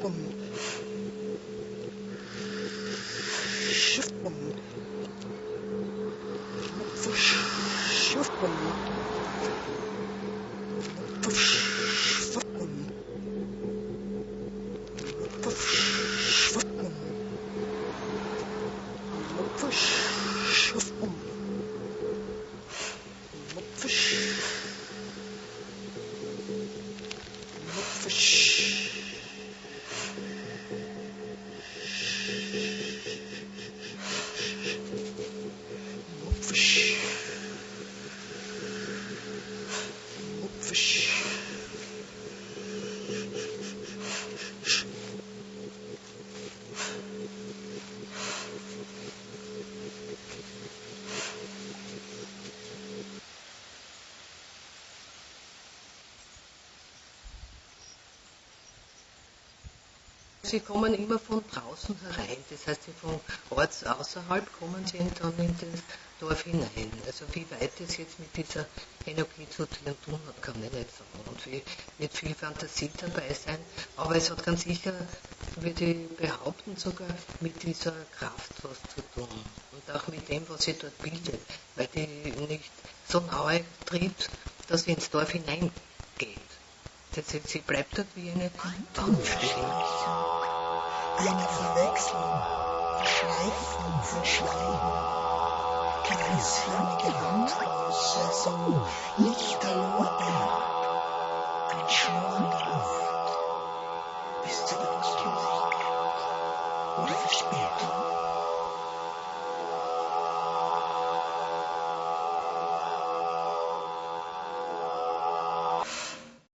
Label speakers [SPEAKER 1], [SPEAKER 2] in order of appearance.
[SPEAKER 1] Sie kommen immer von draußen herein, das heißt, von Orts außerhalb kommen Sie dann in das Dorf hinein. Also wie weit es jetzt mit dieser Energie zu tun hat, kann ich nicht sagen. Und wie wird viel Fantasie dabei sein, aber es hat ganz sicher, würde ich behaupten, sogar mit dieser Kraft was zu tun. Und auch mit dem, was sie dort bildet, weil die nicht so nahe tritt, dass sie ins Dorf hineingeht. Das heißt, sie bleibt dort wie eine Baumstelle.
[SPEAKER 2] Eine Verwechslung, Schleifen verschleiben, kreisförmige Landhäuser, so lichterloh ein Schwung darauf.